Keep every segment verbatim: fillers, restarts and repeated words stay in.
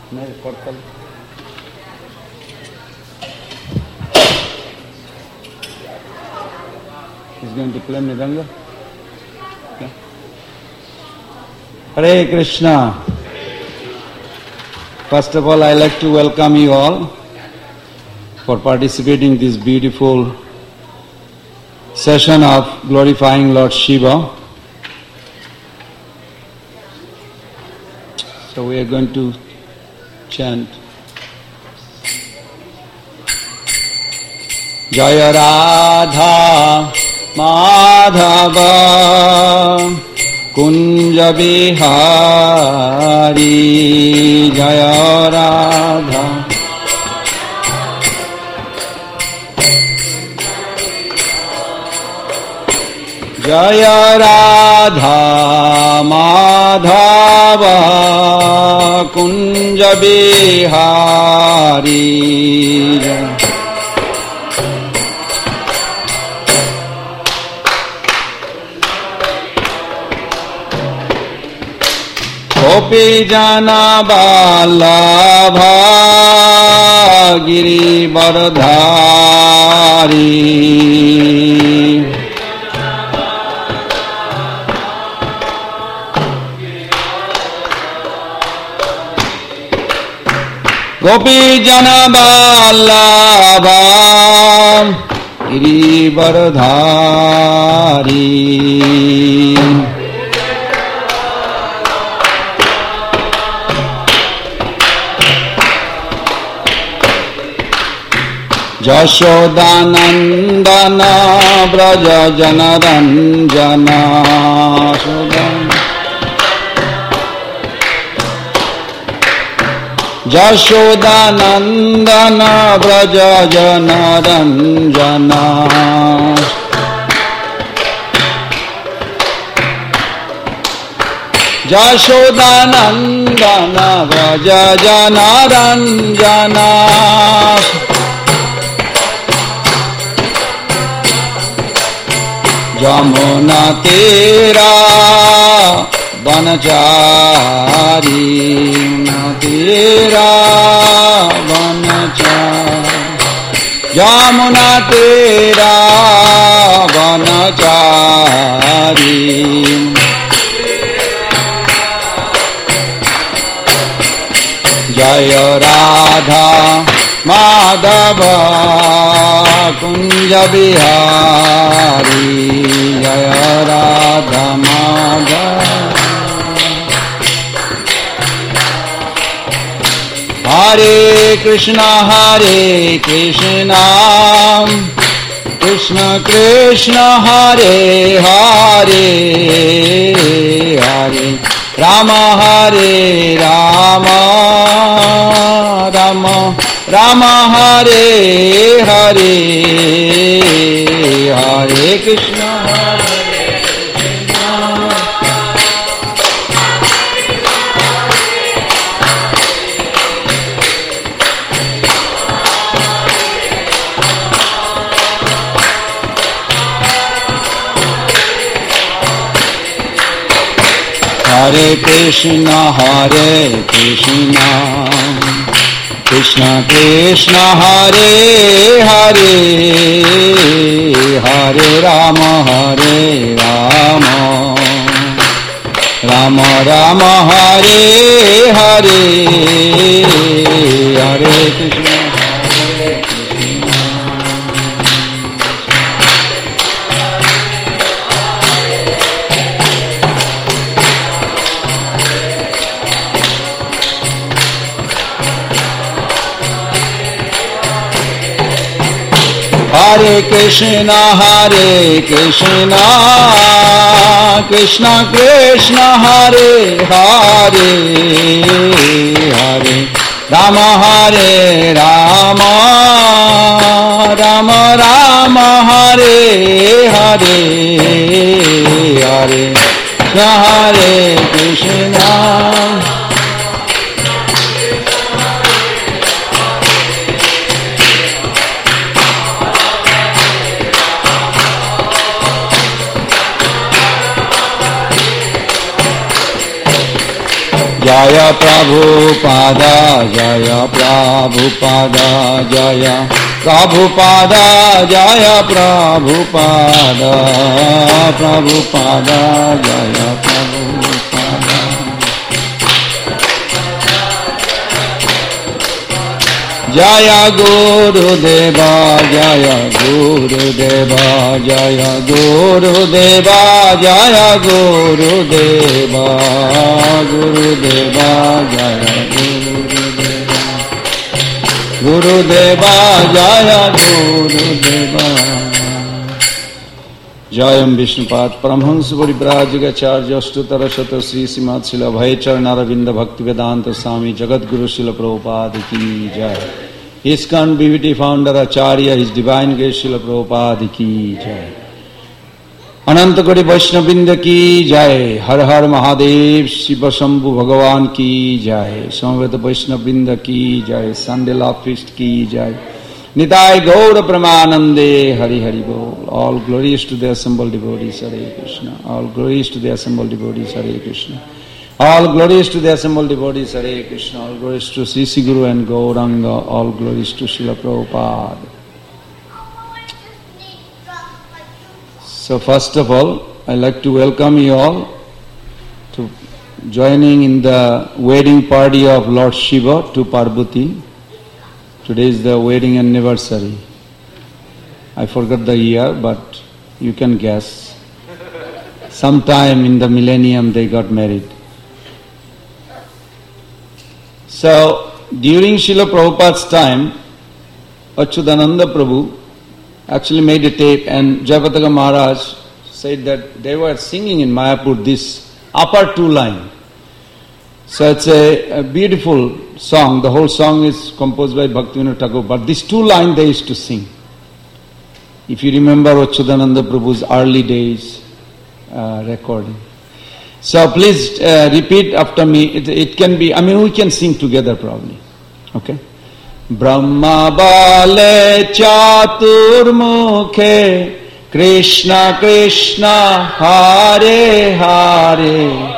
नहीं करतल is going to play Mridanga. Okay. Hare Krishna. First of all, I like to welcome you all for participating in this beautiful session of glorifying Lord Shiva. So we are going to chant Jaya Radha Madhava Kunja Bihari Jaya Radha Jaya Radha Madhava Kunja Bihari Gopi Jana Vallabha Giri Varadhari Gopi Jana Vallabha Giri Varadhari Jashodanandana Braja Janaranjana Jashodanandana Braja Janaranjana Jashodanandana Braja Janaranjana Jamuna tera vanachari tera vanachari Jamuna tera vanachari Jaya Radha Madhava Kunja Bihari Jaya Radha Madhava Hare Krishna Hare Krishna Krishna Krishna Hare Hare Hare Rama Hare Rama Rama Rama Hare Hare Hare Krishna Hare Krishna Hare Krishna Hare Krishna Krishna Krishna Hare Hare Hare Rama Hare Rama Rama Rama Hare Hare Hare Krishna Hare Krishna Hare Krishna Hare Krishna Krishna Krishna Hare Hare Hare Rama Hare Rama Rama Rama Hare Hare Hare Krishna Hare Krishna Jaya Prabhupada, Jaya Prabhupada, Jaya Prabhupada, Jaya Prabhupada, Prabhupada, Jaya Prabhupada. Jaya Guru Deva, Jaya Guru Deva, Jaya Guru Deva, Jaya Guru Deva, Guru Deva, Jaya Guru Deva, Guru Deva, Jaya Guru Deva. Jayam Vishnupad Paramhans Parivrajagacharya Astutara Shata Sri Srimad Srila Abhayacharana Aravinda Bhaktivedanta Swami Jagadguru Srila Prabhupada Ki Jai. ISKCON B V T founder Acharya, His Divine Grace Srila Prabhupada Ki Jai. Anantakoti Vaishnavinda Ki Jai. Har Har Mahadev Shiva Shambhu Bhagavan Ki Jai. Samveta Vaishnavinda Ki Jai. Sandela Feast Ki Jai. Nitai Gaura Pramanande, Hari Hari Bol. All glories to the assembled devotees, Hare Krishna. All glories to the assembled devotees, Hare Krishna. All glories to the assembled devotees, Hare Krishna. All glories to Sri Sri Guru and Gauranga. All glories to Srila Prabhupada. So first of all, I'd like to welcome you all to joining in the wedding party of Lord Shiva to Parvati. Today is the wedding anniversary. I forgot the year, but you can guess. Sometime in the millennium they got married. So, during Srila Prabhupada's time, Achyutananda Prabhu actually made a tape, and Jayapataka Maharaj said that they were singing in Mayapur this upper two line. So it's a, a beautiful song. The whole song is composed by Bhaktivinoda Thakur, but these two lines they used to sing. If you remember Achyutananda Prabhu's early days uh, recording. So please uh, repeat after me. It, it can be, I mean we can sing together probably. Okay? Brahma Bale Chatur Mukhe Krishna Krishna Hare Hare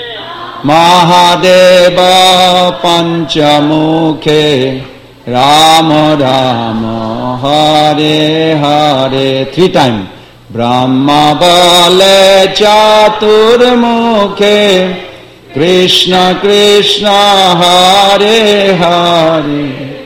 Mahadeva Panchamukhe Rama Rama Hare Hare. Three times. Brahma Bale Chatur Mukhe Krishna Krishna Hare Hare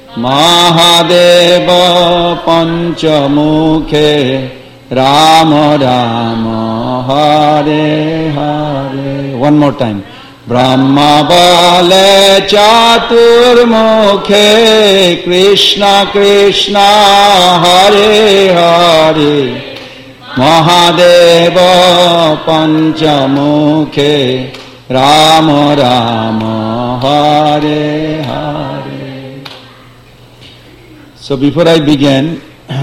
Mahadeva Panchamukhe Rama Rama Hare Hare. One more time. Brahma Bale Chatur Mukhe Krishna Krishna Hare Hare Mahadeva Panchamukhe Rama Rama Hare Hare. So before I begin,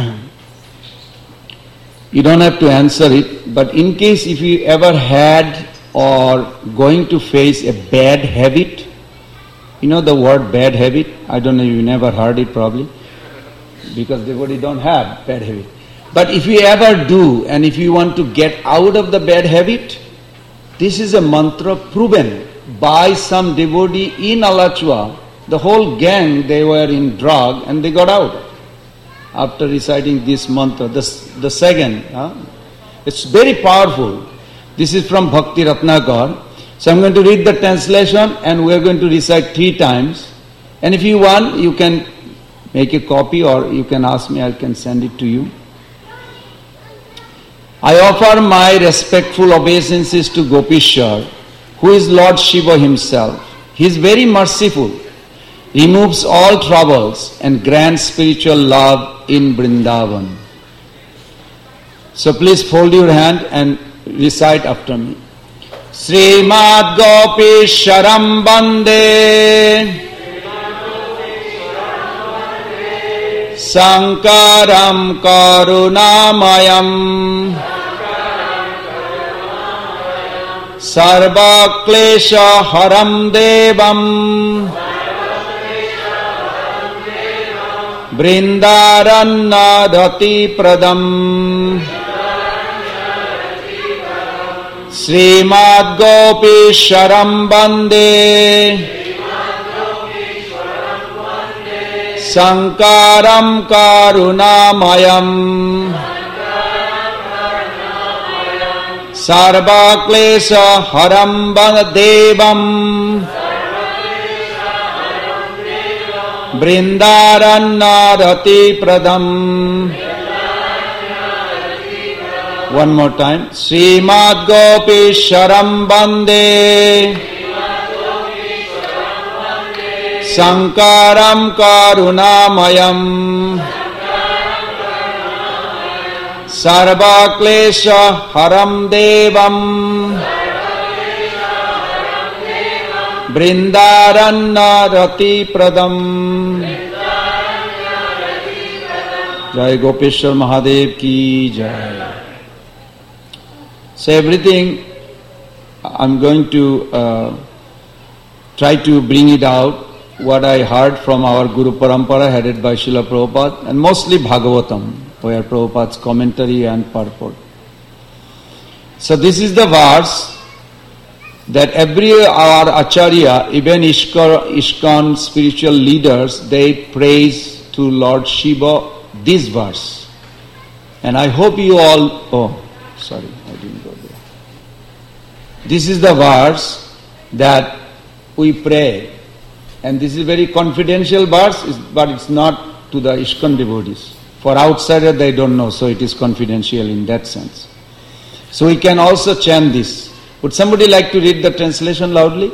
you don't have to answer it, but in case if you ever had or going to face a bad habit, you know the word bad habit? I don't know, you never heard it probably, because devotee don't have bad habit. But if you ever do, and if you want to get out of the bad habit, this is a mantra proven by some devotee in Alachua. The whole gang, they were in drug and they got out after reciting this mantra. The, the second, huh? It's very powerful. This is from Bhakti Ratnakar. So I'm going to read the translation and we're going to recite three times. And if you want, you can make a copy or you can ask me, I can send it to you. I offer my respectful obeisances to Gopishwar, who is Lord Shiva himself. He is very merciful, removes all troubles and grants spiritual love in Vrindavan. So please fold your hand and recite after me. Srimad Gopishwaram Bande Sankaram Karunamayam Sarva Klesha Haram Devam Vrindaranna Dhati Pradam Srimad Gopishwaram Bande Sankaram Karunamayam Sarva Klesha Haram Devam Brindaranarati Pradam. One more time. Srimad Gopishwaram Bande Sankaram Karunamayam Sarva Klesha Haram Devam Brindaranarati Pradam. Jai Gopeshwar Mahadev ki jai. So everything I'm going to uh, try to bring it out, what I heard from our Guru Parampara headed by Srila Prabhupada, and mostly Bhagavatam, where Prabhupada's commentary and purport. So this is the verse that every our Acharya, even Ishkar, Ishkan spiritual leaders, they praise to Lord Shiva this verse. And I hope you all, oh, sorry, I didn't go there. This is the verse that we pray. And this is a very confidential verse, but it's not to the Ishkan devotees. For outsiders, they don't know, so it is confidential in that sense. So we can also chant this. Would somebody like to read the translation loudly?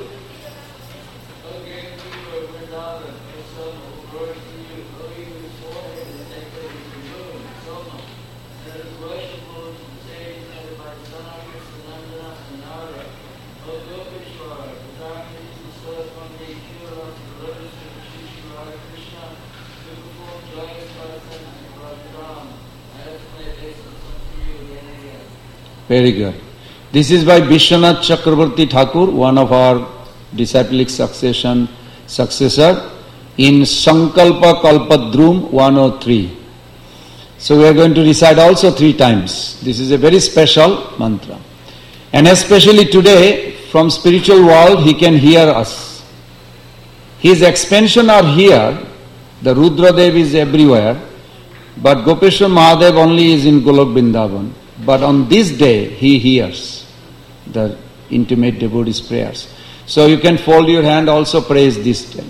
Very good. This is by Vishwanath Chakravarti Thakur, one of our disciplic succession successor, in Sankalpa Kalpadrum one oh three. So we are going to recite also three times. This is a very special mantra. And especially today, from spiritual world, he can hear us. His expansion are here. The Rudradev is everywhere. But Gopeshwar Mahadev only is in Golok Vrindavan. But on this day, he hears the intimate devotees' prayers. So you can fold your hand, also praise this time.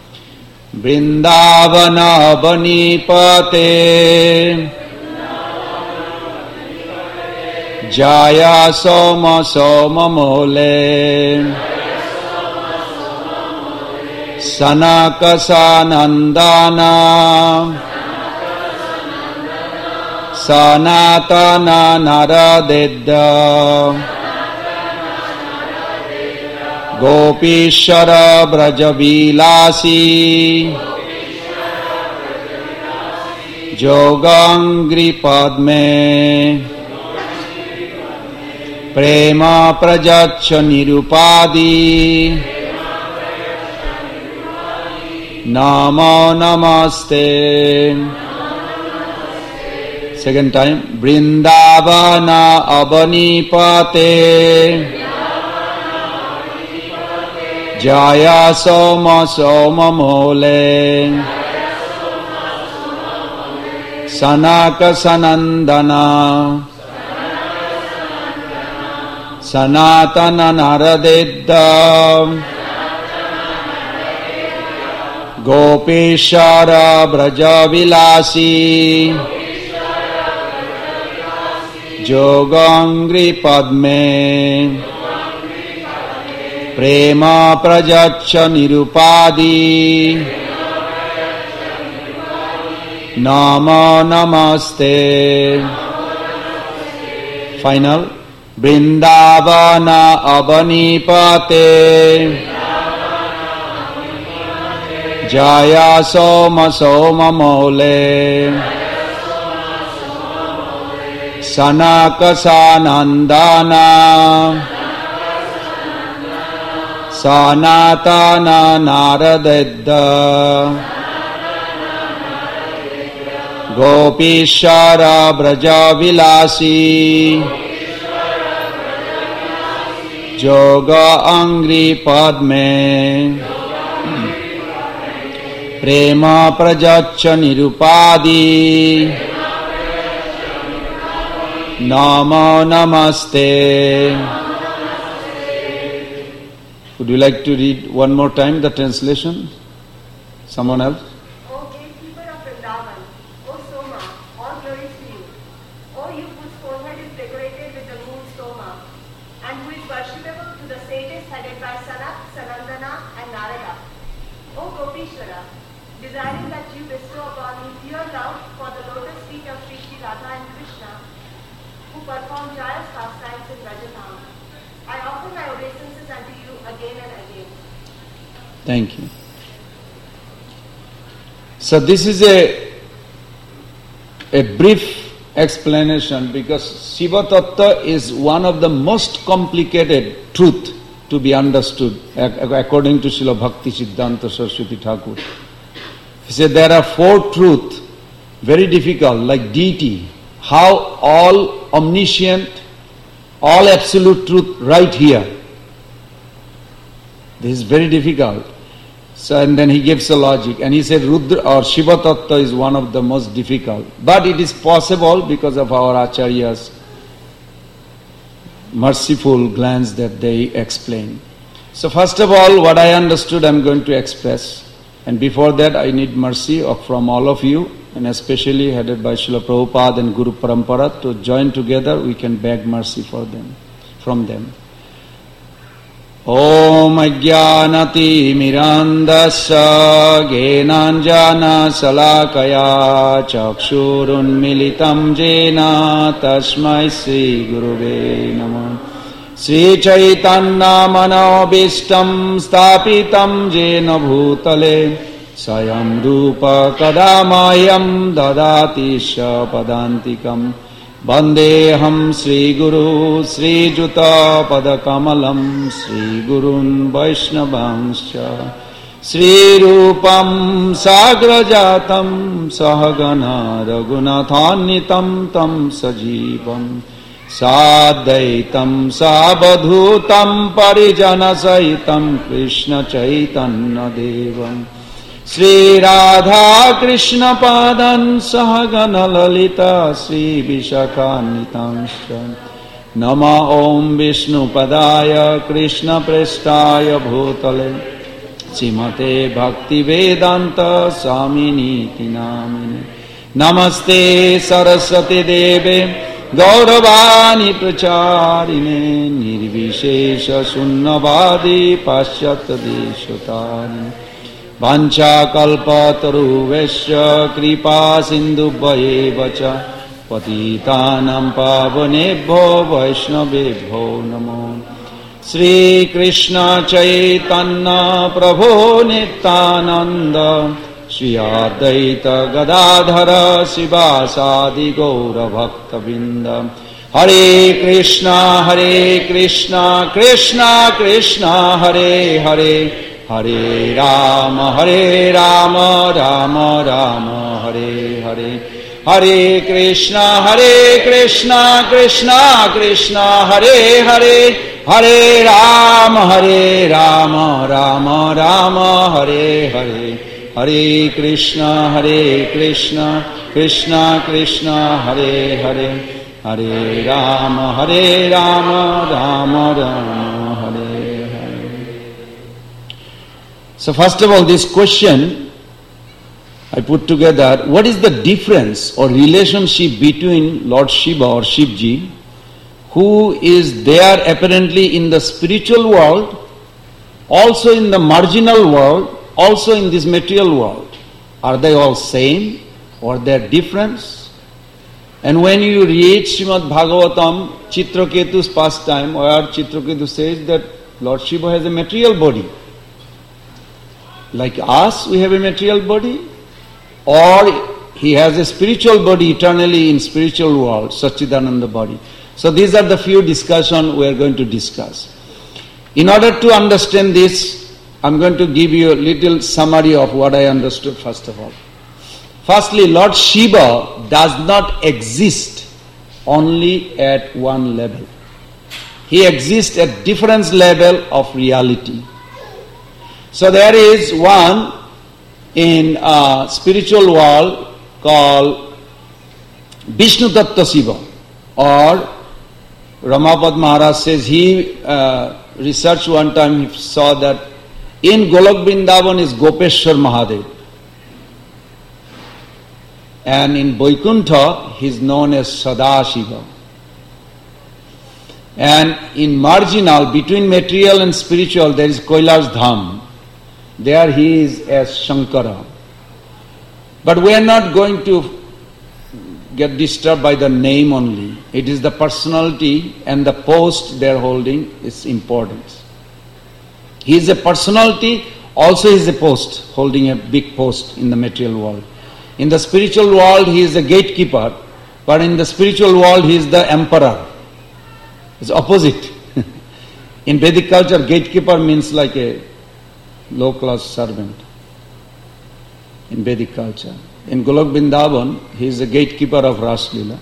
Vrindavana Banipate Jaya Soma Soma Mole Sanaka Sanandana Sanatana Naradedda Gopishwara Brajavilasi Jogangri Padme Prema Prajacha Nirupadi Namo Namaste. Second time. Vrindavana Abanipate Jaya Soma Soma Mole Sanaka Sanandana Sanatana Naradedda Gopeshwara Brajavilasi Jogangri Padme Prema Prajacha Nirupadi Namo Namaste. Final. Vrindavana Abanipate Jaya Soma Soma Mole Sanaka Sanandana Sanatana Naradedda Gopishwara Brajavilasi Yoga Angri Padme Prema Prajacha Nirupadi Namo Namaste. Would you like to read one more time the translation? Someone else? O gatekeeper of Vrindavan, O Soma, all glories to you. O you whose forehead is decorated with the moon Soma, and who is worshipable to the sages headed by Sanak, Sanandana and Narada. O Gopishwara, desiring that you bestow upon me pure love for the lotus feet of Sri Sri Radha and Krishna, who perform joyous pastimes in Rajadham. I offer my obeisances unto you again and again. Thank you. So this is a a brief explanation because Shiva Tattva is one of the most complicated truth to be understood according to Srila Bhakti Siddhanta Saraswati Thakur. He said there are four truths, very difficult, like deity, how all omniscient, all absolute truth right here. This is very difficult. So and then he gives a logic and he said Rudra or Shiva Tattva is one of the most difficult. But it is possible because of our Acharyas merciful glance that they explain. So first of all, what I understood I am going to express. And before that I need mercy of, from all of you, and especially headed by Srila Prabhupada and Guru Parampara, to join together we can beg mercy for them, from them. Om Ajnanati Mirandasya Genanjana Salakaya Chakshurun Militam Jena Tasmai Sri Guruve Namah. Sri Chaitanya Manobishtam Stapitam Jena Bhutale Sayam Rupa Kadamayam Dadati Shapadantikam Vandeham Sri Guru Sri Juta Padakamalam Sri Gurun Vaishnavangscha Sri Rupam Sagrajatam Sahagana Raghunathanitam Tam Sajivam Sadaitam Sabadhutam Parijana Saitam Krishna Chaitanya Devam Sri Radha Krishna Padan Sahagana Lalita Sri Vishakhanitanscha Nama Om Vishnu Padaya Krishna Prestaya Bhutale Srimate Bhakti Vedanta Swamini Namine Namaste Saraswati Deve Gauravani Pracharine Nirvishesha Sunnavadi Paschata Deshotari Vancha Kalpataru Vesha Kripa Sindhubhaya Vacha Patitanam Pavanebho Vaishnavebho Namo Sri Krishna Chaitanya Prabhu Nityananda Shri Advaita Gadadhara Sivasadi Gaura Bhakta Vrinda Hare Krishna Hare Krishna Krishna Krishna Hare Hare Hare Rama Hare Rama Rama Rama Hare Hare Hare Krishna Hare Krishna Krishna Krishna Hare Hare Hare Rama Hare Rama Rama Rama Hare Hare Hare Krishna Hare Krishna Krishna Krishna Hare Hare Hare Rama Hare Rama Rama Rama Hare Hare. So first of all, this question I put together, what is the difference or relationship between Lord Shiva or Shivji, who is there apparently in the spiritual world, also in the marginal world, also in this material world? Are they all same or there difference? And when you read Srimad Bhagavatam, Chitraketu's pastime, where Chitraketu says that Lord Shiva has a material body. Like us, we have a material body, or he has a spiritual body eternally in spiritual world, Satchidananda body. So these are the few discussions we are going to discuss. In order to understand this, I'm going to give you a little summary of what I understood first of all. Firstly, Lord Shiva does not exist only at one level. He exists at different level of reality. So there is one in a spiritual world called Vishnu Tattva Shiva, or Ramapad Maharaj says he uh, researched one time, he saw that in Golok Vrindavan is Gopeshwar Mahadev. And in Vaikuntha, he is known as Sadashiva. And in marginal, between material and spiritual, there is Kailash Dham. There he is as Shankara. But we are not going to get disturbed by the name only. It is the personality and the post they are holding is important. He is a personality, also he is a post, holding a big post in the material world. In the spiritual world, he is a gatekeeper, but in the spiritual world, he is the emperor. It's opposite. In Vedic culture, gatekeeper means like a low-class servant. In Vedic culture. In Golok Vrindavan, he is the gatekeeper of Ras Leela.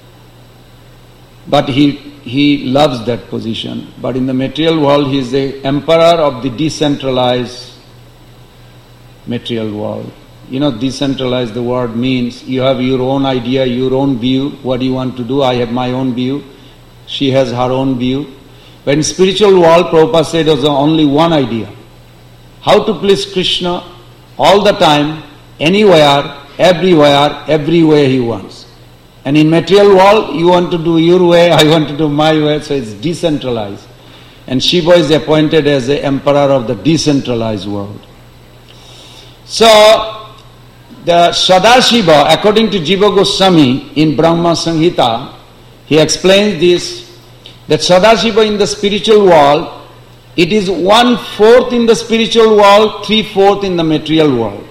But he, he loves that position. But in the material world, he is the emperor of the decentralized material world. You know, decentralized, the word means you have your own idea, your own view, what you want to do. I have my own view. She has her own view. But in spiritual world, Prabhupada said there was only one idea. How to please Krishna all the time, anywhere, everywhere, every way he wants. And in material world, you want to do your way, I want to do my way, so it's decentralized. And Shiva is appointed as the emperor of the decentralized world. So, the Sadashiva, according to Jiva Goswami in Brahma Samhita, he explains this, that Sadashiva in the spiritual world, it is one-fourth in the spiritual world, three-fourth in the material world.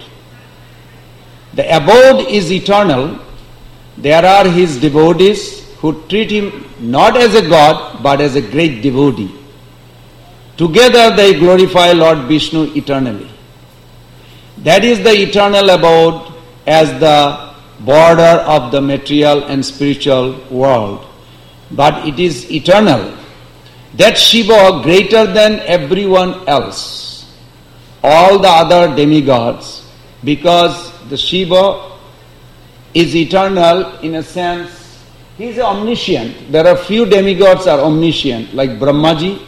The abode is eternal. There are his devotees who treat him not as a god, but as a great devotee. Together they glorify Lord Vishnu eternally. That is the eternal abode as the border of the material and spiritual world. But it is eternal. That Shiva greater than everyone else, all the other demigods, because the Shiva is eternal in a sense, he is omniscient. There are few demigods are omniscient, like Brahmaji,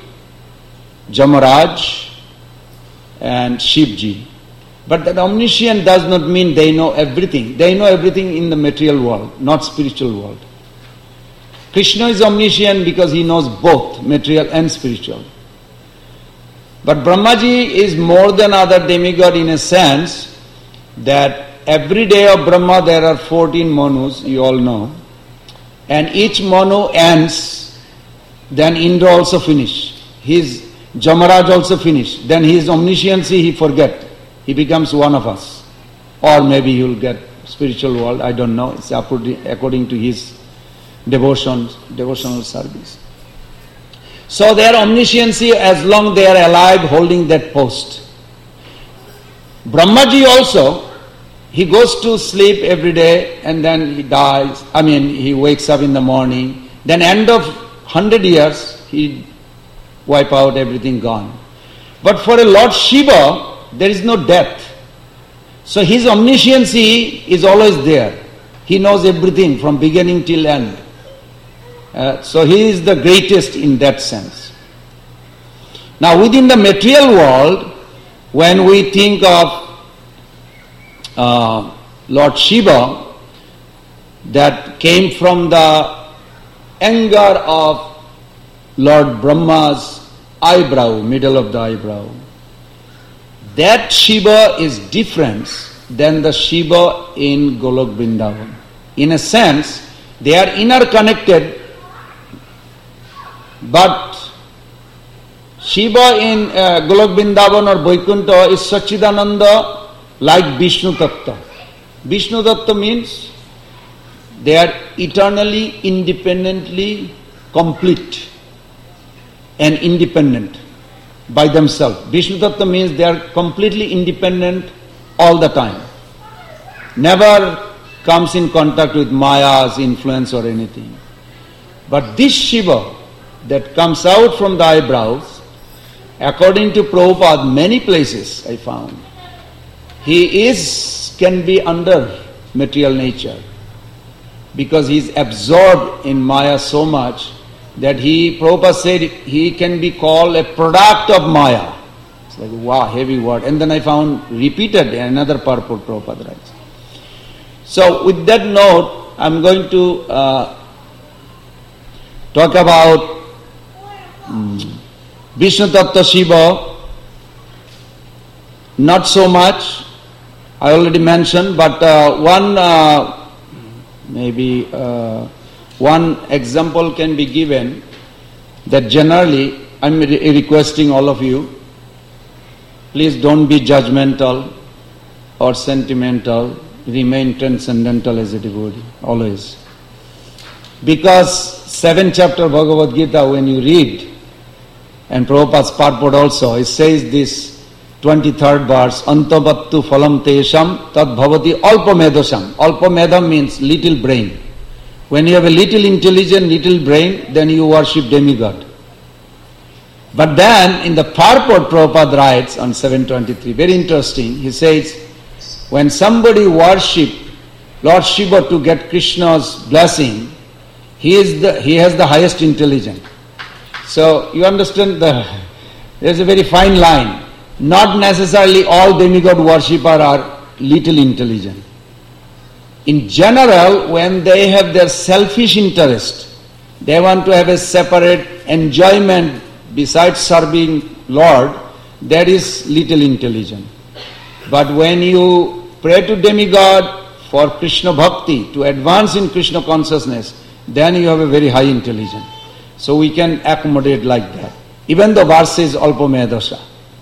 Jamaraj, and Shivji. But that omniscient does not mean they know everything. They know everything in the material world, not spiritual world. Krishna is omniscient because he knows both material and spiritual. But Brahmaji is more than other demigod in a sense that every day of Brahma there are fourteen manus, you all know. And each manu ends, then Indra also finish. His Jamaraj also finish. Then his omnisciency he forget. He becomes one of us. Or maybe he will get spiritual world, I don't know. It's according to his devotion, devotional service. So their omnisciency, as long they are alive, holding that post. Brahmaji also, he goes to sleep every day and then he dies. I mean, he wakes up in the morning. Then end of hundred years, he wipe out everything gone. But for a Lord Shiva, there is no death. So his omnisciency is always there. He knows everything from beginning till end. Uh, so he is the greatest in that sense. Now within the material world, when we think of uh, Lord Shiva, that came from the anger of Lord Brahma's eyebrow, middle of the eyebrow. That Shiva is different than the Shiva in Golok Vrindavan. In a sense, they are interconnected, but Shiva in uh, Golok Vrindavan or Vaikuntha is Sachidananda like Vishnu Tattva. Vishnu Tattva means they are eternally, independently complete and independent by themselves. Vishnu Tattva means they are completely independent all the time. Never comes in contact with Maya's influence or anything. But this Shiva, that comes out from the eyebrows, according to Prabhupada, many places I found, he is, can be under material nature, because he is absorbed in Maya so much that he, Prabhupada said, he can be called a product of Maya. It's like, wow, heavy word. And then I found repeated in another purport Prabhupada writes. So with that note, I'm going to uh, talk about um, Vishnu Tattva Shiva. Not so much, I already mentioned, but uh, one uh, maybe uh, one example can be given, that generally I'm re- requesting all of you, please don't be judgmental or sentimental, remain transcendental as a devotee, always. Because seventh chapter Bhagavad Gita, when you read, and Prabhupada's purport also, it says this twenty-third verse, Antavattu phalam tesham tad bhavati alpamedosam. Alpamedam means little brain. When you have a little intelligence, little brain, then you worship demigod. But then in the purport Prabhupada writes on seven twenty-three, very interesting, he says, when somebody worship Lord Shiva to get Krishna's blessing, he is the he has the highest intelligence. So you understand, the there's a very fine line. Not necessarily all demigod worshipper are little intelligent. In general, when they have their selfish interest, they want to have a separate enjoyment besides serving Lord, that is little intelligent. But when you pray to demigod for Krishna bhakti, to advance in Krishna consciousness, then you have a very high intelligence. So we can accommodate like that. Even the verse says alpamedasha.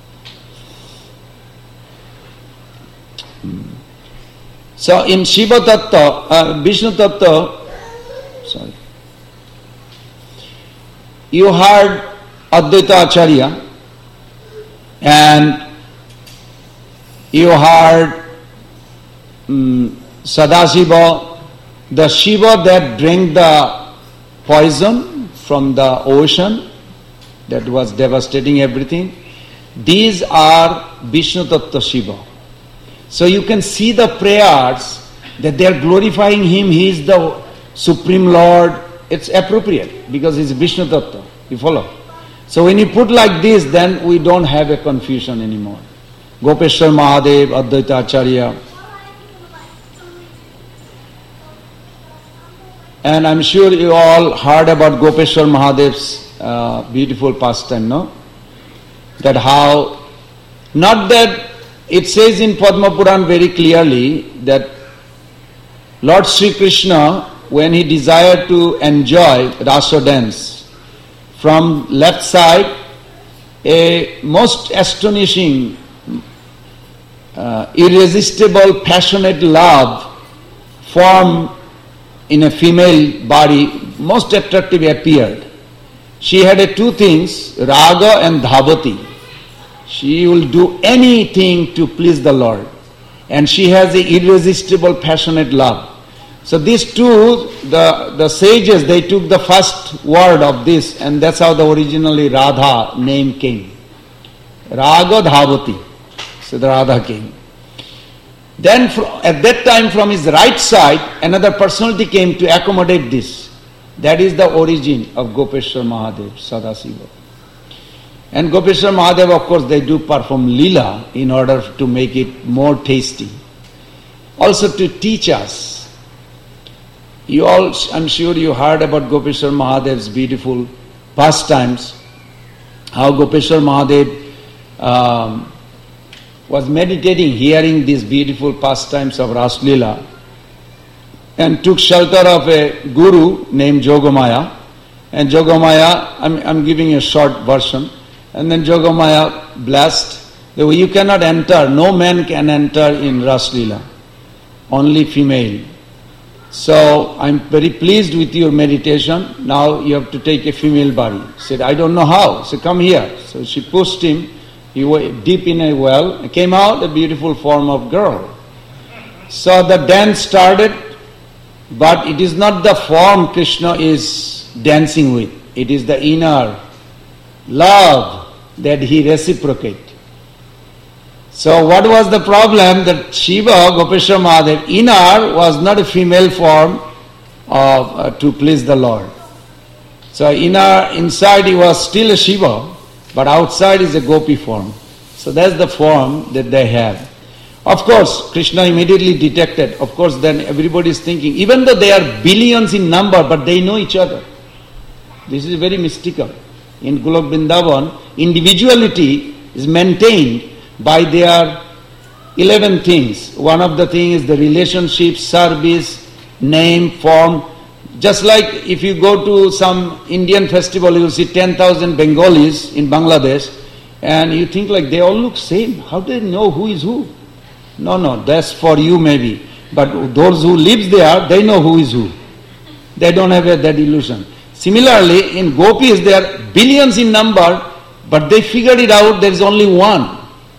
So in Shiva Tattva, uh, Vishnu Tattva, sorry, you heard Advaita Acharya, and you heard um, Sadashiva, the Shiva that drank the poison from the ocean that was devastating everything. These are Vishnu Tattva Shiva. So you can see the prayers that they are glorifying him, he is the Supreme Lord. It's appropriate because it's Vishnu Tattva. You follow? So when you put like this, then we don't have a confusion anymore. Gopeshwar Mahadev, Advaita Acharya. And I'm sure you all heard about Gopeshwar Mahadev's uh, beautiful pastime, no? That how, not that, it says in Padma Puran very clearly that Lord Sri Krishna, when he desired to enjoy Rasa dance, from left side, a most astonishing, uh, irresistible, passionate love formed in a female body, most attractive appeared. She had a two things, Raga and Dhavati. She will do anything to please the Lord. And she has an irresistible, passionate love. So these two, the, the sages, they took the first word of this, and that's how the originally Radha name came. Raga Dhavati. So the Radha came. Then at that time from his right side, another personality came to accommodate this. That is the origin of Gopeshwar Mahadev, Sadasiva. And Gopeshwar Mahadev, of course, they do perform lila in order to make it more tasty. Also to teach us. You all, I'm sure you heard about Gopeshwar Mahadev's beautiful pastimes. How Gopeshwar Mahadev um, was meditating, hearing these beautiful pastimes of Ras Lila, and took shelter of a guru named Jogamaya. And Jogamaya, I'm, I'm giving a short version. And then Jogamaya blessed that you cannot enter, no man can enter in Ras Lila, only female. So I'm very pleased with your meditation. Now you have to take a female body. He said, I don't know how. So come here. So she pushed him. He went deep in a well. It came out a beautiful form of girl. So the dance started, but it is not the form Krishna is dancing with. It is the inner love that he reciprocates. So what was the problem? That Shiva, Gopeshwar Mahadev, inner was not a female form of, uh, to please the Lord. So inner, inside he was still a Shiva, but outside is a gopi form. So that's the form that they have. Of course, Krishna immediately detected. Of course, then everybody is thinking, even though they are billions in number, but they know each other. This is very mystical. In Golok Vrindavan, individuality is maintained by their eleven things. One of the things is the relationship, service, name, form. Just like if you go to some Indian festival, you will see ten thousand Bengalis in Bangladesh, and you think like they all look same. How do they know who is who? No, no, that's for you maybe. But those who live there, they know who is who. They don't have that illusion. Similarly, in gopis, there are billions in number, but they figured it out, there is only one.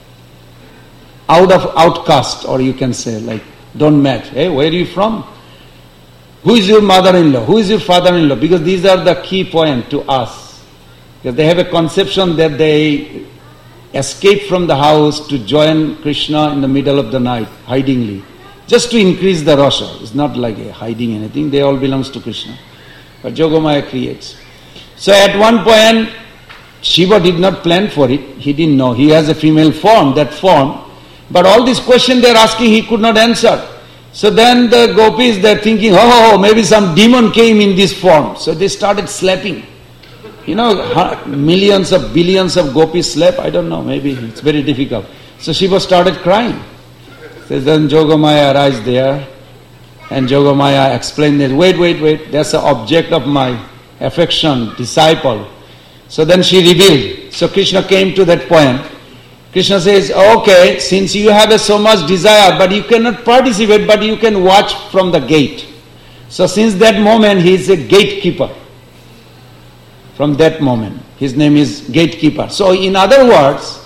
Out of outcast, or you can say, like, don't match. Hey, where are you from? Who is your mother-in-law? Who is your father-in-law? Because these are the key point to us. Because they have a conception that they escape from the house to join Krishna in the middle of the night, hidingly, just to increase the rasa. It's not like a hiding anything, they all belongs to Krishna. But Yogamaya creates. So at one point, Shiva did not plan for it, he didn't know. He has a female form, that form. But all these questions they are asking, he could not answer. So then the gopis, they are thinking, oh, maybe some demon came in this form. So they started slapping. You know, millions of billions of gopis slap, I don't know, maybe it's very difficult. So Shiva started crying. So then Yogamaya arrived there, and Yogamaya explained that, wait, wait, wait, that's the object of my affection, disciple. So then she revealed. So Krishna came to that point. Krishna says, okay, since you have a so much desire, but you cannot participate, but you can watch from the gate. So since that moment, he is a gatekeeper. From that moment, his name is gatekeeper. So in other words,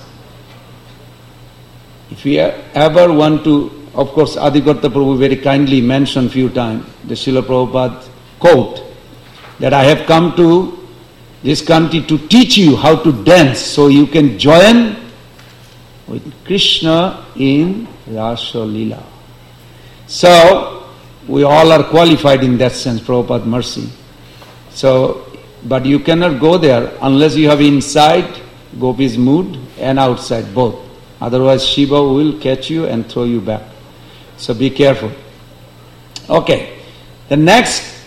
if we ever want to, of course, Adikarta Prabhu very kindly mentioned few times, the Srila Prabhupada quote, that I have come to this country to teach you how to dance so you can join with Krishna in Rasa Leela. So, we all are qualified in that sense, Prabhupada mercy. So, but you cannot go there unless you have inside Gopi's mood and outside both. Otherwise Shiva will catch you and throw you back. So be careful. Okay, the next,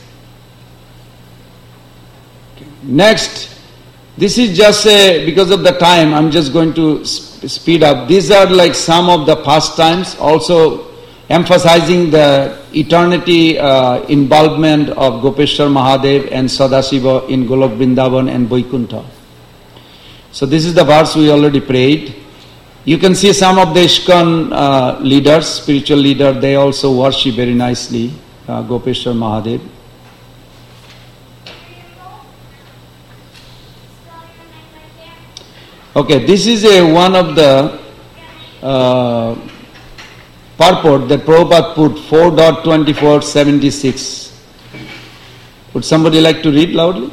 next, this is just a, because of the time, I'm just going to sp- speed up. These are like some of the pastimes, also emphasizing the eternity uh, involvement of Gopeshwar Mahadev and Sadashiva in Golok Vrindavan and Vaikuntha. So this is the verse we already prayed. You can see some of the ISKCON uh, leaders, spiritual leader, they also worship very nicely uh, Gopeshwar Mahadev. Okay, this is a one of the uh, purport that Prabhupada put, four point twenty-four seventy-six. Would somebody like to read loudly?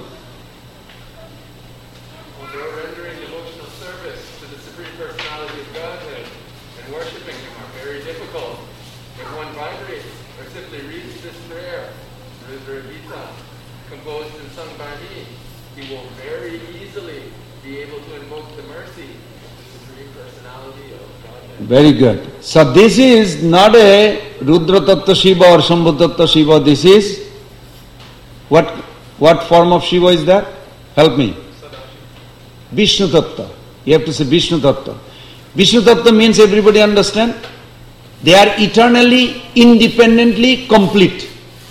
Although rendering devotional service to the Supreme Personality of Godhead and worshipping Him are very difficult, if one vibrates or simply reads this prayer, Rudra Gita, composed and sung by me, he will very easily be able to invoke the mercy of the Supreme Personality of Godhead. Very good. So this is not a Rudra Tattva Shiva or Shambhu Tattva Shiva. This is what what form of Shiva is that? Help me. Vishnu Tattva. You have to say Vishnu Tattva. Vishnu Tattva means everybody understand? They are eternally, independently complete.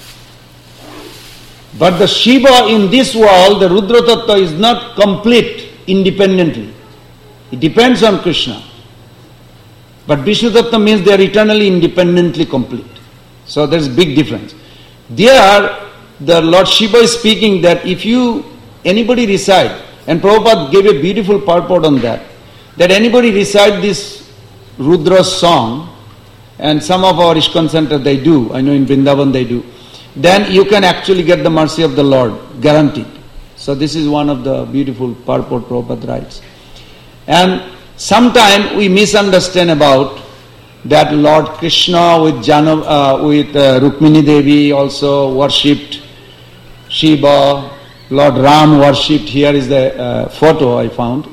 But the Shiva in this world, the Rudra Tattva, is not complete independently. It depends on Krishna. But Vishnu Tattva means they are eternally, independently complete. So there is big difference. There, the Lord Shiva is speaking that if you, anybody recite, and Prabhupada gave a beautiful purport on that, that anybody recite this Rudra song, and some of our ISKCON center they do, I know in Vrindavan they do, then you can actually get the mercy of the Lord, guaranteed. So this is one of the beautiful purport Prabhupada writes. And sometimes we misunderstand about that Lord Krishna with Jana, uh, with uh, Rukmini Devi also worshipped Shiva. Lord Ram worshipped. Here is the uh, photo I found.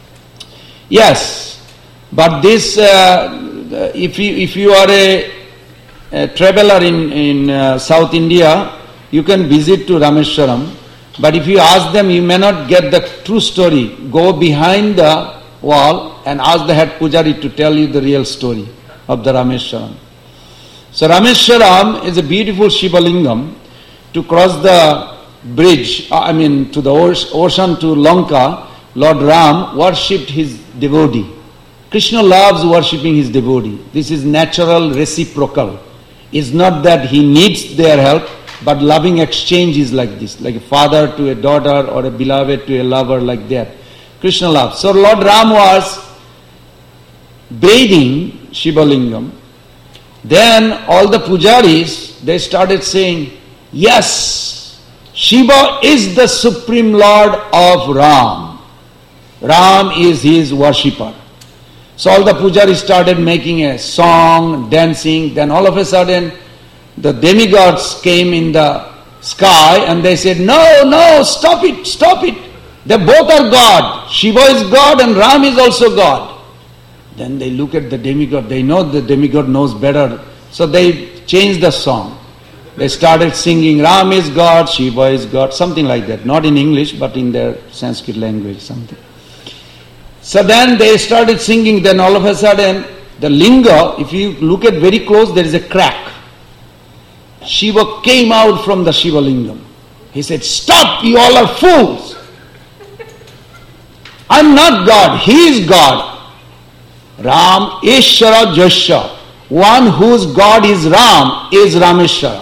Yes, but this, uh, if you if you are a, a traveler in in uh, South India, you can visit to Rameshwaram. But if you ask them, you may not get the true story. Go behind the wall and ask the head pujari to tell you the real story of the Rameshwaram. So Rameshwaram is a beautiful Shiva Lingam. To cross the bridge, I mean to the ocean to Lanka, Lord Ram worshipped his devotee. Krishna loves worshipping his devotee. This is natural, reciprocal. It's not that he needs their help, but loving exchange is like this, like a father to a daughter or a beloved to a lover, like that. Krishna loves. So Lord Ram was bathing Shiva Lingam. Then all the pujaris, they started saying, yes, Shiva is the supreme Lord of Ram. Ram is his worshipper. So all the pujaris started making a song, dancing. Then all of a sudden, the demigods came in the sky and they said, no, no, stop it, stop it. They both are God. Shiva is God and Ram is also God. Then they look at the demigod. They know the demigod knows better. So they changed the song. They started singing, Ram is God, Shiva is God, something like that. Not in English, but in their Sanskrit language, something. So then they started singing. Then all of a sudden, the linga, if you look at very close, there is a crack. Shiva came out from the Shiva Lingam. He said, stop, you all are fools. I'm not God, he is God. Ram Ishvara Jasya. One whose God is Ram is Rameshwara.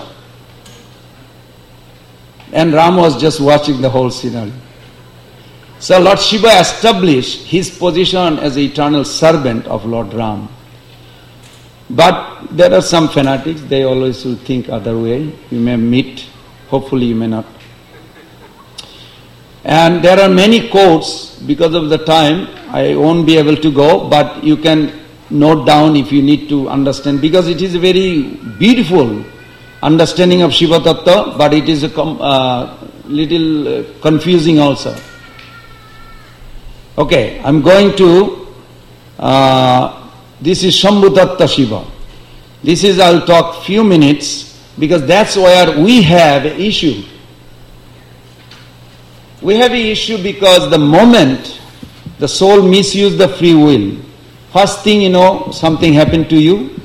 And Ram was just watching the whole scenario. So Lord Shiva established his position as the eternal servant of Lord Ram. But there are some fanatics, they always will think other way. You may meet, hopefully you may not. And there are many quotes. Because of the time, I won't be able to go, but you can note down if you need to understand, because it is a very beautiful understanding of Shiva Tattva, but it is a com- uh, little uh, confusing also. Okay, I'm going to, uh, this is Shambhu Tattva Shiva. This is, I'll talk few minutes, because that's where we have an issue. We have an issue because the moment the soul misuses the free will, first thing you know, something happened to you.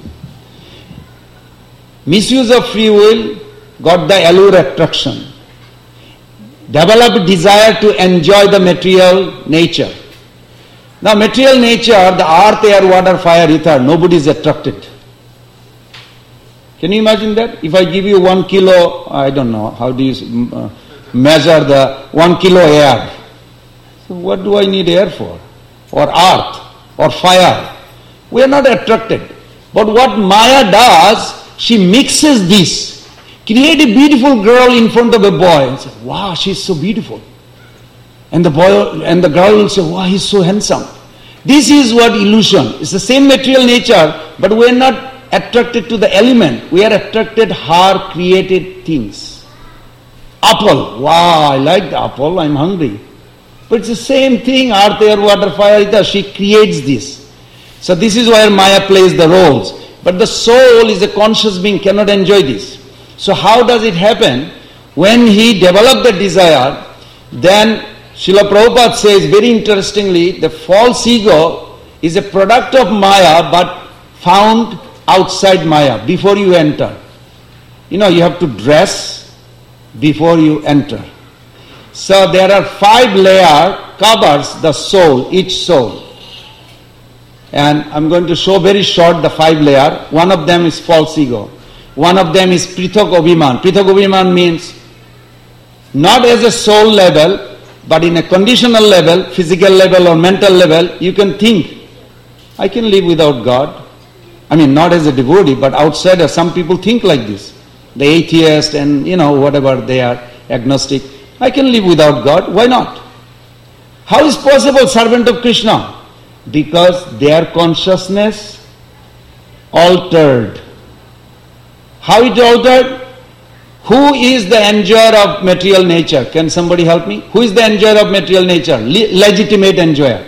Misuse of free will got the allure attraction. Develop desire to enjoy the material nature. Now material nature, the earth, air, water, fire, ether, nobody is attracted. Can you imagine that? If I give you one kilo, I don't know, how do you uh, measure the one kilo air? So what do I need air for? Or earth? Or fire? We are not attracted. But what Maya does, she mixes this. Create a beautiful girl in front of a boy and say, wow, she's so beautiful. And the boy and the girl will say, wow, he's so handsome. This is what illusion. It's the same material nature, but we are not attracted to the element. We are attracted her created things. Apple. Wow, I like the apple, I'm hungry. But it's the same thing, earth, air, water, fire, ether. She creates this. So this is where Maya plays the roles. But the soul is a conscious being, cannot enjoy this. So how does it happen? When he developed the desire, then Srila Prabhupada says very interestingly, the false ego is a product of Maya but found outside Maya before you enter. You know, you have to dress before you enter. So there are five layers covers the soul, each soul. And I'm going to show very short the five layer. One of them is false ego. One of them is Prithak Abhiman. Prithak Abhiman means not as a soul level, but in a conditional level, physical level or mental level, you can think, I can live without God. I mean, not as a devotee, but outsider. Some people think like this. The atheist and, you know, whatever they are, agnostic. I can live without God. Why not? How is possible servant of Krishna? Because their consciousness altered. How it altered? Who is the enjoyer of material nature? Can somebody help me? Who is the enjoyer of material nature? Le- legitimate enjoyer.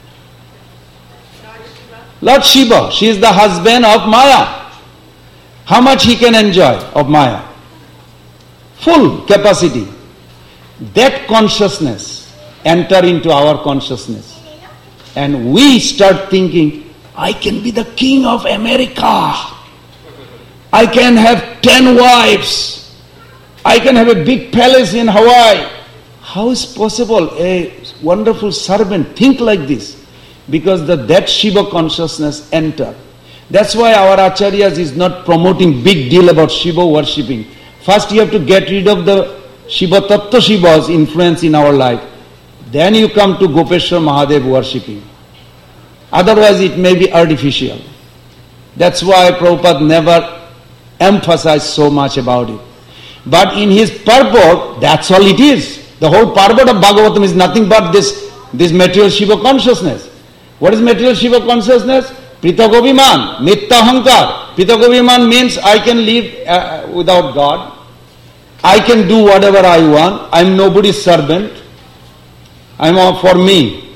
Lord Shiva. She is the husband of Maya. How much he can enjoy of Maya? Full capacity. That consciousness enter into our consciousness. And we start thinking, I can be the king of America. I can have ten wives. I can have a big palace in Hawaii. How is possible a wonderful servant think like this? Because the, that Shiva consciousness enter. That's why our acharyas is not promoting big deal about Shiva worshipping. First you have to get rid of the Shiva Tattva Shiva's influence in our life. Then you come to Gopeshwar Mahadev worshipping. Otherwise it may be artificial. That's why Prabhupada never emphasized so much about it. But in his purport, that's all it is. The whole purport of Bhagavatam is nothing but this, this material Shiva consciousness. What is material Shiva consciousness? Pritagoviman, Nittahankar. Pritagoviman means I can live uh, without God. I can do whatever I want. I am nobody's servant. I am all for me.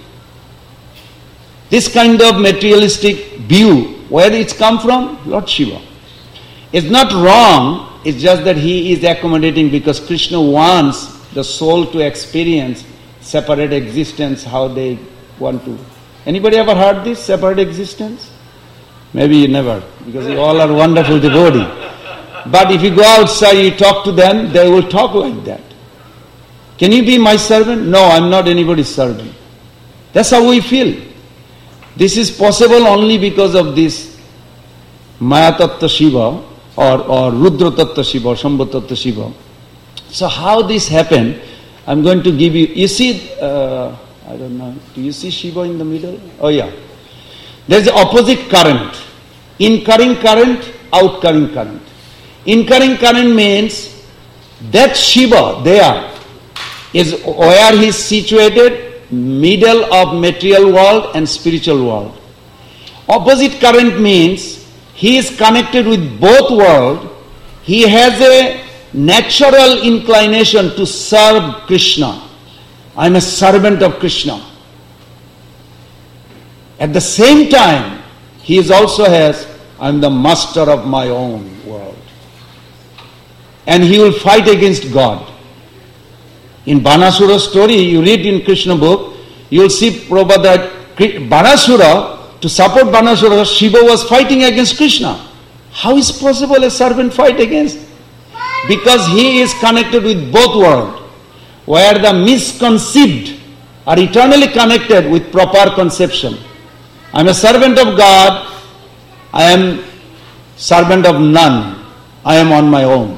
This kind of materialistic view, where it's come from? Lord Shiva. It's not wrong, it's just that he is accommodating because Krishna wants the soul to experience separate existence, how they want to. Anybody ever heard this, separate existence? Maybe you never, because you all are wonderful devotees. But if you go outside, you talk to them, they will talk like that. Can you be my servant? No, I'm not anybody's servant. That's how we feel. This is possible only because of this Maya Tattva Shiva or, or Rudra Tattva Shiva or Shambhu Tattva Shiva. So how this happened, I'm going to give you, you see, uh, I don't know, do you see Shiva in the middle? Oh yeah. There's the opposite current. Incurring current, outcurring current. Incurring current means that Shiva there is where he is situated, middle of material world and spiritual world. Opposite current means he is connected with both worlds. He has a natural inclination to serve Krishna. I am a servant of Krishna. At the same time, he is also has, I am the master of my own world. And he will fight against God. In Banasura's story, you read in Krishna book, you will see Prabhupada that Banasura, to support Banasura, Shiva was fighting against Krishna. How is possible a servant fight against? Because he is connected with both worlds, where the misconceived are eternally connected with proper conception. I am a servant of God, I am servant of none, I am on my own.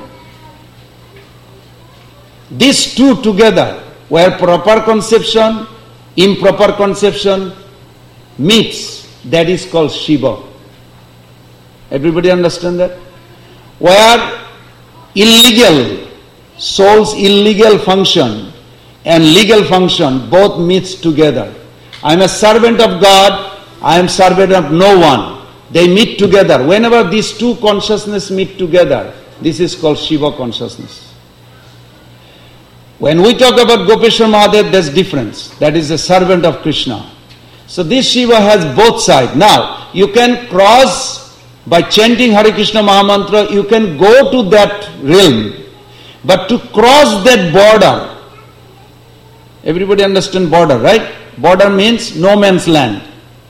These two together, where proper conception, improper conception meets, that is called Shiva. Everybody understand that? Where illegal, soul's illegal function and legal function both meets together. I am a servant of God, I am servant of no one. They meet together. Whenever these two consciousness meet together, this is called Shiva consciousness. When we talk about Gopeshwar Mahadev, there's difference. That is a servant of Krishna. So this Shiva has both sides. Now, you can cross, by chanting Hare Krishna Mahamantra, you can go to that realm. But to cross that border, everybody understand border, right? Border means no man's land.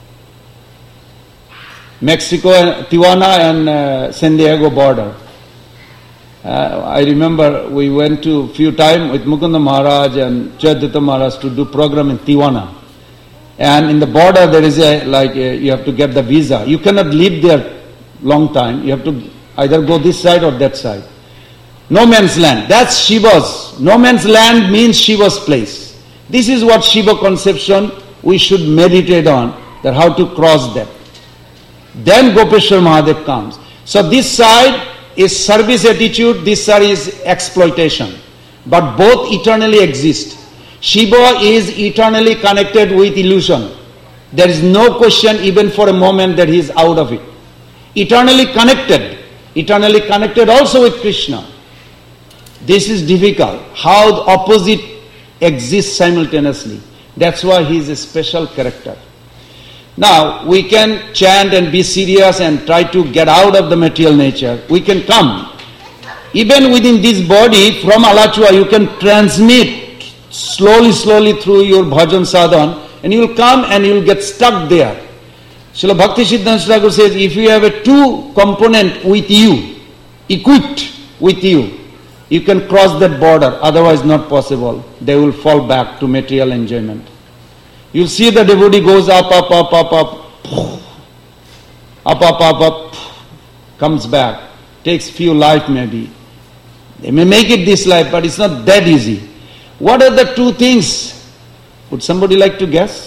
Mexico, and Tijuana and uh, San Diego border. Uh, I remember we went to a few times with Mukunda Maharaj and Jayadutta Maharaj to do program in Tijuana. And in the border there is a, like, a, you have to get the visa. You cannot live there long time. You have to either go this side or that side. No man's land. That's Shiva's. No man's land means Shiva's place. This is what Shiva conception we should meditate on, that how to cross that. Then Gopeshwar Mahadev comes. So this side is service attitude, this side is exploitation. but both eternally exist. Shiva is eternally connected with illusion. There is no question even for a moment that he is out of it. Eternally connected. Eternally connected also with Krishna. This is difficult. How the opposite exists simultaneously. That's why he is a special character. Now, we can chant and be serious and try to get out of the material nature. We can come. Even within this body, from Alachua, you can transmit slowly, slowly through your bhajan sadhan, and you will come and you will get stuck there. Srila Bhakti Siddhanta Thakur says, if you have a two component with you, equipped with you, you can cross that border, otherwise not possible. They will fall back to material enjoyment. You'll see the devotee goes up, up, up, up, up, up, up, up, up, comes back, takes few life maybe. They may make it this life, but it's not that easy. What are the two things? Would somebody like to guess?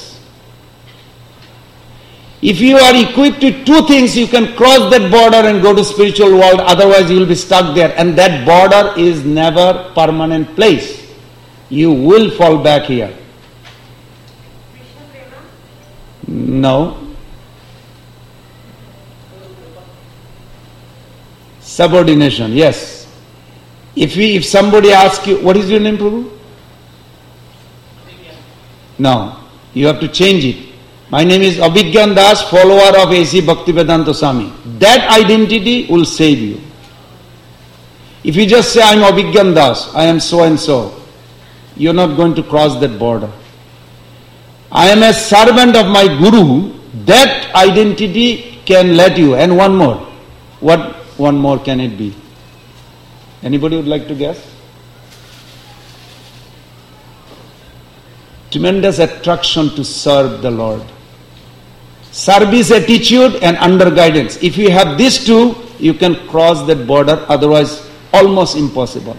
If you are equipped with two things, you can cross that border and go to spiritual world, otherwise you will be stuck there. And that border is never permanent place. You will fall back here. No. Subordination, yes. If we, if somebody asks you, what is your name, Prabhu? No, you have to change it. My name is Abhigyan Das, follower of A C Bhaktivedanta Swami. That identity will save you. If you just say, I am Abhigyan Das, I am so and so, you are not going to cross that border. I am a servant of my Guru, that identity can let you. And one more. What one more can it be? Anybody would like to guess? Tremendous attraction to serve the Lord. Service attitude and under guidance. If you have these two, you can cross that border, otherwise almost impossible.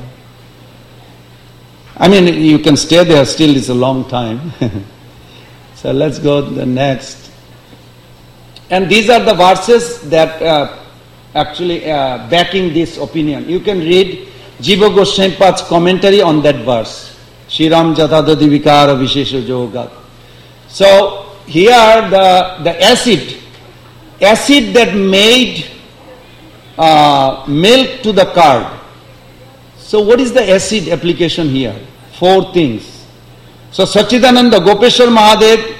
I mean, you can stay there still, it's a long time. So let's go to the next. And these are the verses that uh, actually uh, backing this opinion. You can read Jiva Goswami Pad's commentary on that verse. Shriram Jatadadi Vikara Vishesha Yoga. So here the, the acid, acid that made uh, milk to the curd. So what is the acid application here? Four things. So Sachidananda, Gopeshwar Mahadev,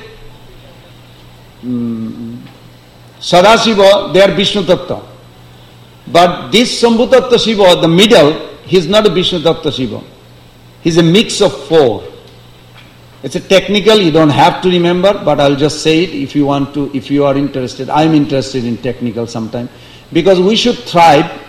um, Sadashiva, they are Vishnu Tattva. But this Shambhu Tattva Shiva, the middle, he is not a Vishnu Tattva Shiva. He is a mix of four. It's a technical, you don't have to remember, but I'll just say it if you want to, if you are interested. I'm interested in technical sometime. Because we should try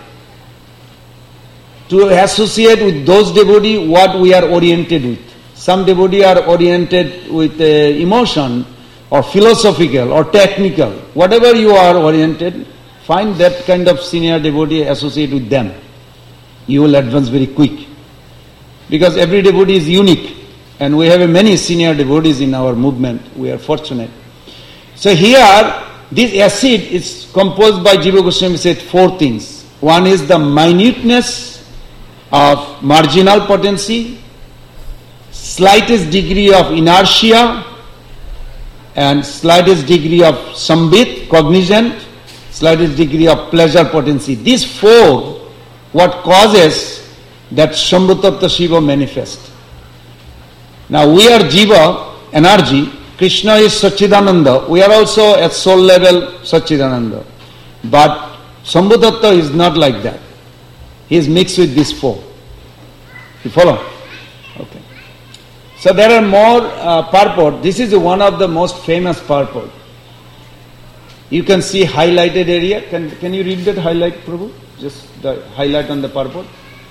to associate with those devotees what we are oriented with. Some devotees are oriented with uh, emotion or philosophical or technical. Whatever you are oriented, find that kind of senior devotee, associate with them. You will advance very quick. Because every devotee is unique. And we have many senior devotees in our movement. We are fortunate. So here, this acid is composed by Jiva Goswami said four things. One is the minuteness of marginal potency, slightest degree of inertia, and slightest degree of sambit, cognizant, slightest degree of pleasure potency. These four, what causes that Shambhu Tattva Shiva manifest. Now we are Jiva, energy, Krishna is Sachidananda, we are also at soul level Sachidananda. But Shambhu Tattva is not like that. He is mixed with these four. You follow? Okay. So there are more uh, purport. This is one of the most famous purport. You can see highlighted area. Can, can you read that highlight, Prabhu? Just the highlight on the purport.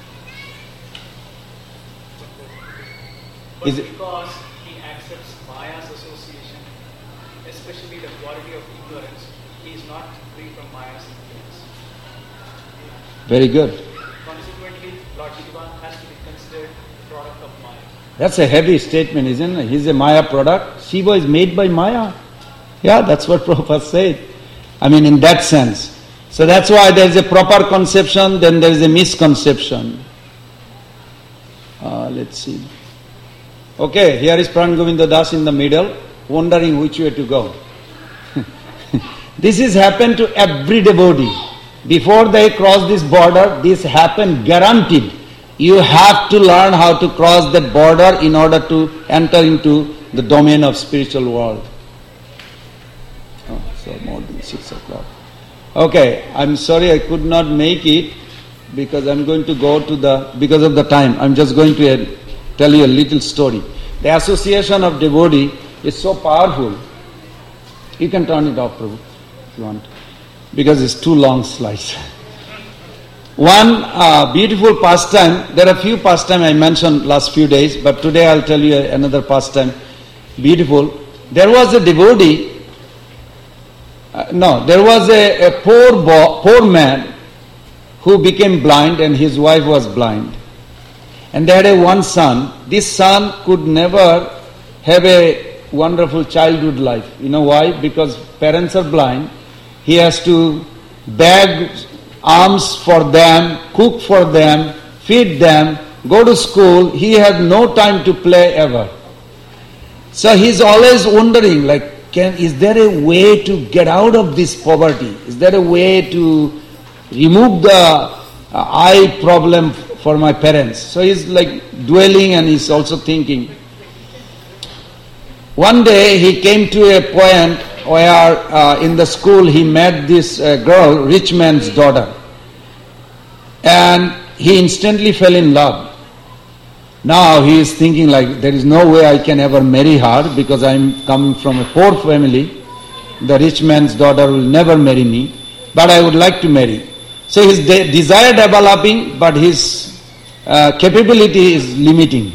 But Is it because he accepts Maya's association, especially the quality of ignorance, he is not free from Maya's influence. very good. Consequently, Lord Shiva has to be considered a product of Maya. That's a heavy statement, isn't it? He's a Maya product. Shiva is made by Maya. Yeah, that's what Prabhupada said. I mean, in that sense. So that's why there is a proper conception, then there is a misconception. Uh, let's see. Okay, here is Pran Govinda Das in the middle, wondering which way to go. This has happened to every devotee. Before they cross this border, this happened guaranteed. You have to learn how to cross that border in order to enter into the domain of spiritual world. Oh, so more than six o'clock. Okay, I'm sorry I could not make it because I'm going to go to the, because of the time, I'm just going to uh, tell you a little story. The association of devotee is so powerful. You can turn it off, Prabhu, if you want, because it's too long slides. One uh, beautiful pastime, there are few pastime I mentioned last few days, but today I'll tell you another pastime, beautiful. There was a devotee, uh, no, there was a, a poor, bo- poor man who became blind and his wife was blind. And they had a one son. This son could never have a wonderful childhood life. You know why? Because parents are blind. He has to beg alms for them, cook for them, feed them, go to school. He had no time to play ever. So he's always wondering, like, can, is there a way to get out of this poverty? Is there a way to remove the uh, eye problem for my parents? So he's like dwelling and he's also thinking. One day he came to a point where uh, in the school he met this uh, girl, rich man's daughter. And he instantly fell in love. Now he is thinking like, there is no way I can ever marry her because I am coming from a poor family. The rich man's daughter will never marry me, but I would like to marry. So his de- desire developing, but his uh, capability is limiting.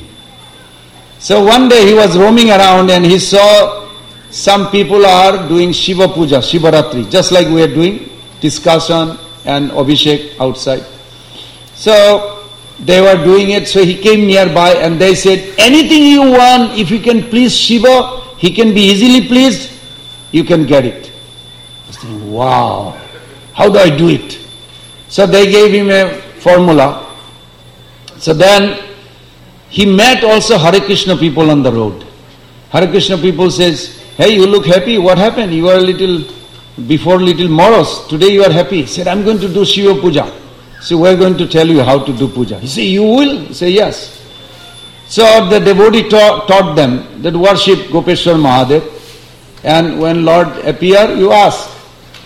So one day he was roaming around and he saw some people are doing Shiva Puja, Shivaratri, just like we are doing, discussion and Abhishek outside. So they were doing it, so he came nearby and they said, anything you want, if you can please Shiva, he can be easily pleased, you can get it. I was thinking, wow, how do I do it? So they gave him a formula. So then he met also Hare Krishna people on the road. Hare Krishna people says, hey, you look happy, what happened? You were a little, before little morose, today you are happy. He said, I'm going to do Shiva Puja. So we're going to tell you how to do puja. He said, you will? He said, yes. So the devotee ta- taught them that worship Gopeshwar Mahadev. And when Lord appear, you ask.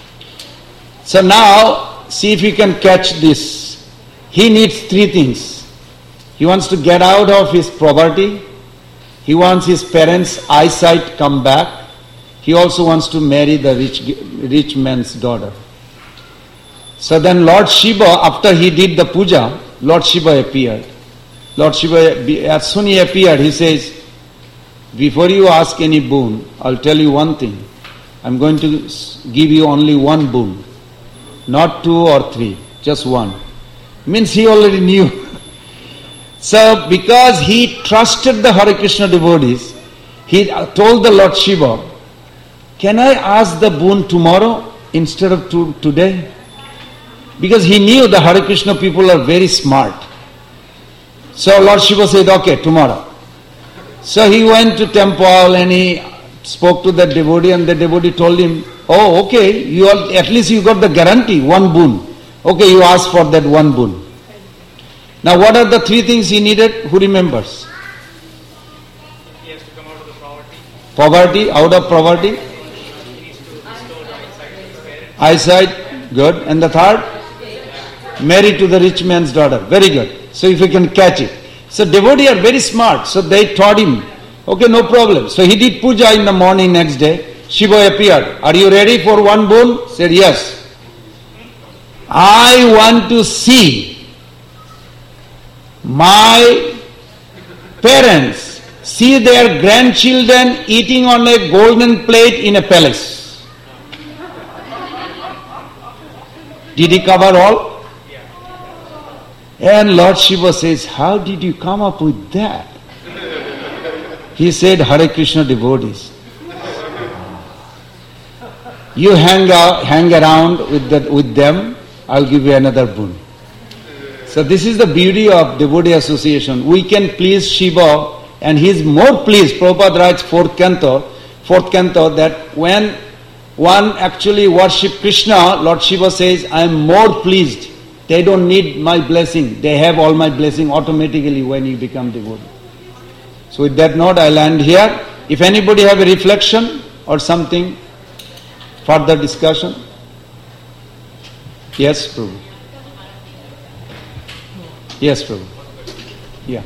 So now, see if you can catch this. He needs three things. He wants to get out of his poverty. He wants his parents' eyesight come back. He also wants to marry the rich, rich man's daughter. So then Lord Shiva, after he did the puja, Lord Shiva appeared. Lord Shiva, as soon he appeared, he says, before you ask any boon, I'll tell you one thing. I'm going to give you only one boon. Not two or three, just one. Means he already knew. So because he trusted the Hare Krishna devotees, he told the Lord Shiva, can I ask the boon tomorrow instead of to, today? Because he knew the Hare Krishna people are very smart. So Lord Shiva said, okay, tomorrow. So he went to temple and he spoke to the devotee and the devotee told him, oh, okay, you are, at least you got the guarantee, one boon. Okay, you asked for that one boon. Now what are the three things he needed? Who remembers? He has to come out of the poverty. Poverty, out of poverty. He needs to restore the eyesight of his parents. Eyesight, good. And the third? Married to the rich man's daughter. Very good. So if you can catch it. So devotees are very smart. So they taught him. Okay, no problem. So he did puja in the morning next day. Shiva appeared. Are you ready for one boon? Said yes. I want to see my parents see their grandchildren eating on a golden plate in a palace. Did he cover all? And Lord Shiva says, how did you come up with that? He said, Hare Krishna devotees. You hang out, hang around with, the, with them, I'll give you another boon. So this is the beauty of devotee association. We can please Shiva, and he is more pleased. Prabhupada writes fourth canto, fourth canto, that when one actually worship Krishna, Lord Shiva says, I am more pleased. They don't need my blessing. They have all my blessing automatically when you become devotee. So with that note, I land here. If anybody have a reflection or something, further discussion. Yes, Prabhu. Yes, Prabhu. Yeah.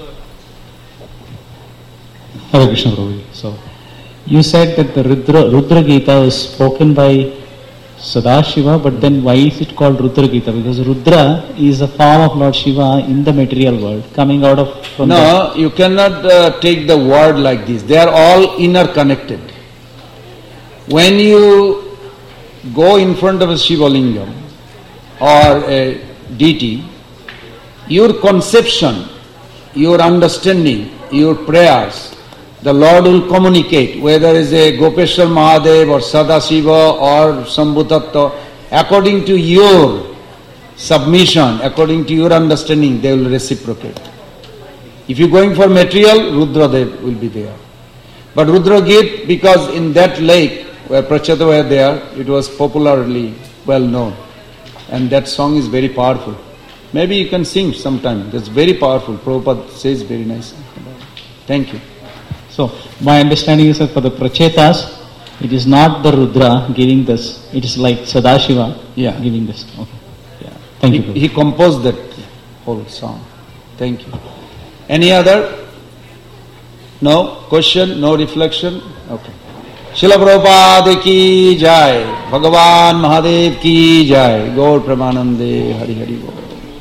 Hare Krishna, Prabhu. So, you said that the Rudra, Rudra Gita was spoken by Sadashiva, but then why is it called Rudra Gita? Because Rudra is a form of Lord Shiva in the material world, coming out of... From no, the... you cannot uh, take the word like this. They are all interconnected. When you go in front of a Shiva Lingam or a deity, your conception, your understanding, your prayers, the Lord will communicate, whether it is a Gopeshwar Mahadev or Sadashiva or Sambhutattva, according to your submission, according to your understanding, they will reciprocate. If you are going for material, Rudradev will be there. But Rudra Gita, because in that lake where Prachata were there, it was popularly well known. And that song is very powerful. Maybe you can sing sometime. That's very powerful. Prabhupada says very nicely. Thank you. So, my understanding is that for the Prachetas, it is not the Rudra giving this. It is like Sadashiva yeah. giving this. Okay. Yeah. Thank he, you. He composed that whole song. Thank you. Any other? No? Question? No reflection? Okay. Srila Prabhupada ki jai. Bhagavan Mahadev ki jai. Gaur Pramanande Hari Hari Gaur.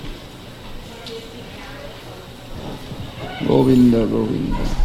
Govinda, Govinda.